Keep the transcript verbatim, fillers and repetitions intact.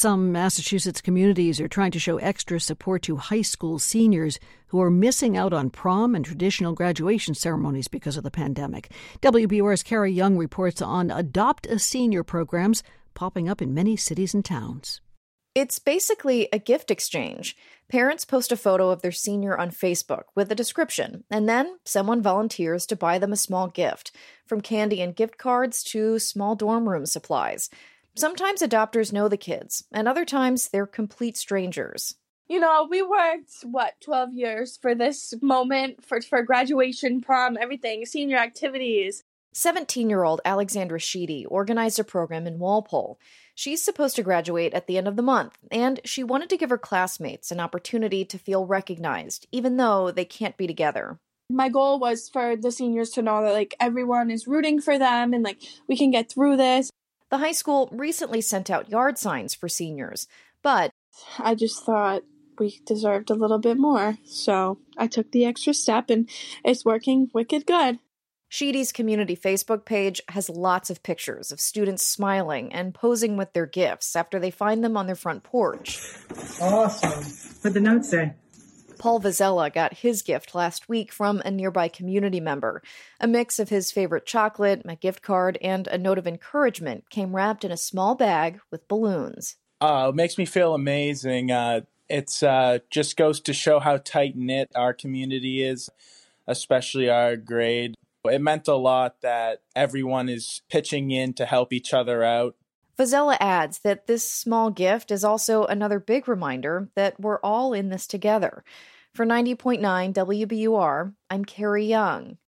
Some Massachusetts communities are trying to show extra support to high school seniors who are missing out on prom and traditional graduation ceremonies because of the pandemic. W B U R's Carrie Young reports on Adopt a Senior programs popping up in many cities and towns. It's basically a gift exchange. Parents post a photo of their senior on Facebook with a description, and then someone volunteers to buy them a small gift, from candy and gift cards to small dorm room supplies. Sometimes adopters know the kids, and other times they're complete strangers. You know, we worked, what, twelve years for this moment, for, for graduation, prom, everything, senior activities. seventeen-year-old Alexandra Sheedy organized a program in Walpole. She's supposed to graduate at the end of the month, and she wanted to give her classmates an opportunity to feel recognized, even though they can't be together. My goal was for the seniors to know that, like, everyone is rooting for them and, like, we can get through this. The high school recently sent out yard signs for seniors, but I just thought we deserved a little bit more, so I took the extra step, and it's working wicked good. Sheedy's community Facebook page has lots of pictures of students smiling and posing with their gifts after they find them on their front porch. Awesome. What'd the note say? Paul Vizella got his gift last week from a nearby community member. A mix of his favorite chocolate, a gift card, and a note of encouragement came wrapped in a small bag with balloons. Uh, it makes me feel amazing. Uh, it's uh, just goes to show how tight-knit our community is, especially our grade. It meant a lot that everyone is pitching in to help each other out. Vizella adds that this small gift is also another big reminder that we're all in this together. For ninety point nine W B U R, I'm Carrie Young.